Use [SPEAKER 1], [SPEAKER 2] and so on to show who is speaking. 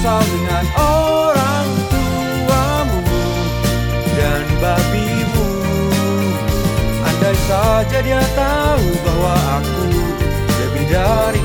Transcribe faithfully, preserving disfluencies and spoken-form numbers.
[SPEAKER 1] risau dengan orang tuamu dan babimu. Andai saja dia tahu bahwa aku lebih dari